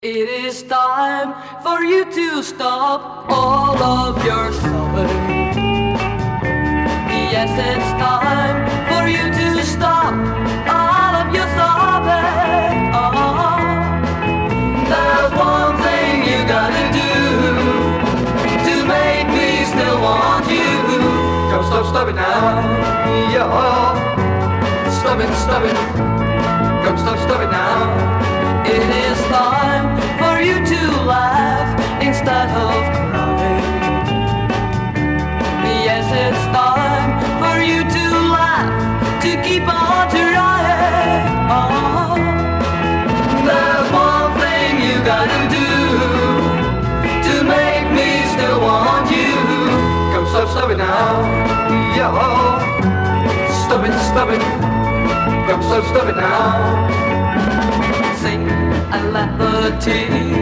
It is time for you to stop all of your sobbing. Yes, it's time for you to stop all of your sobbing. Oh, there's one thing you gotta do to make me still want you. Come stop it now. Yeah, stop it. Come stop it now. It is time for you to laugh instead of crying. Yes, it's time for you to laugh, to keep on trying. Oh, there's one thing you gotta do to make me still want you. Come stop it now. Yeah, stop it. Come stop it now. Sing a melody